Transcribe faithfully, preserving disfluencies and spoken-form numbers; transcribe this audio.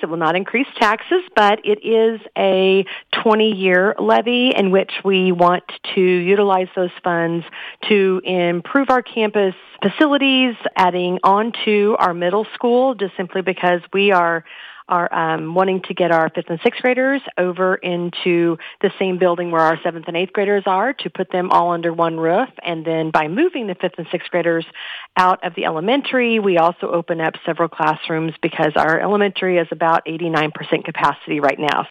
It will not increase taxes, but it is a twenty-year levy in which we want to utilize those funds to improve our campus facilities, adding on to our middle school, just simply because we are are um, wanting to get our fifth and sixth graders over into the same building where our seventh and eighth graders are, to put them all under one roof. And then by moving the fifth and sixth graders out of the elementary, we also open up several classrooms because our elementary is about eighty-nine percent capacity right now.